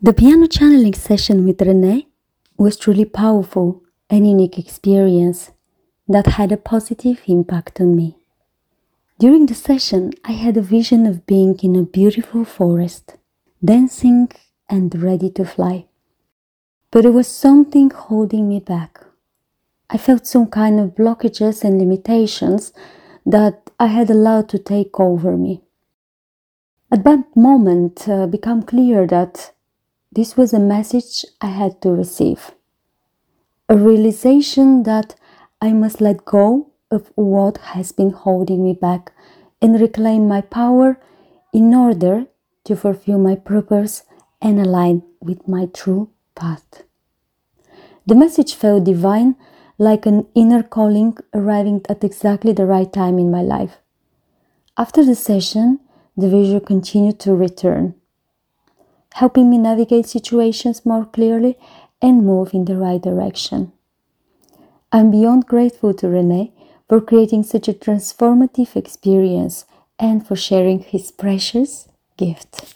The piano channeling session with Renee was truly powerful and unique experience that had a positive impact on me. During the session, I had a vision of being in a beautiful forest, dancing and ready to fly. But there was something holding me back. I felt some kind of blockages and limitations that I had allowed to take over me. At that moment, became clear that this was a message I had to receive. A realization that I must let go of what has been holding me back and reclaim my power in order to fulfill my purpose and align with my true path. The message felt divine, like an inner calling arriving at exactly the right time in my life. After the session, the vision continued to return, helping me navigate situations more clearly and move in the right direction. I'm beyond grateful to Renee for creating such a transformative experience and for sharing his precious gift.